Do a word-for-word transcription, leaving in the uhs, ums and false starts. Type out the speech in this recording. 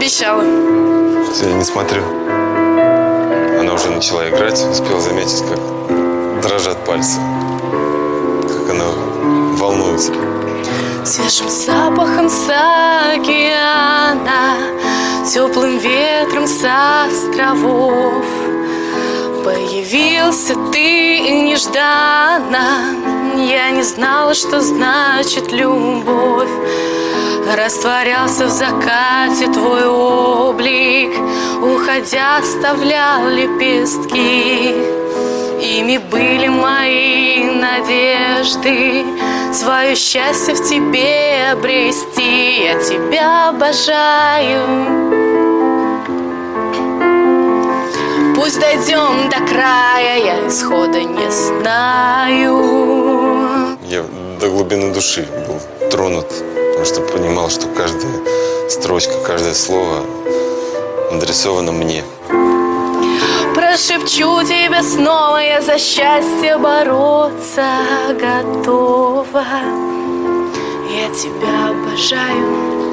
обещала. Что я не смотрю. Она уже начала играть, успел заметить, как дрожат пальцы, как она волнуется. Свежим запахом с океана, теплым ветром с островов появился ты нежданно. Я не знала, что значит любовь. Растворялся в закате твой облик, уходя, оставлял лепестки. Ими были мои надежды, свое счастье в тебе обрести. Я тебя обожаю. Пусть дойдем до края, я исхода не знаю. Я до глубины души был тронут, потому что понимал, что каждая строчка, каждое слово адресовано мне. Прошепчу тебе снова, я за счастье бороться готова. Я тебя обожаю.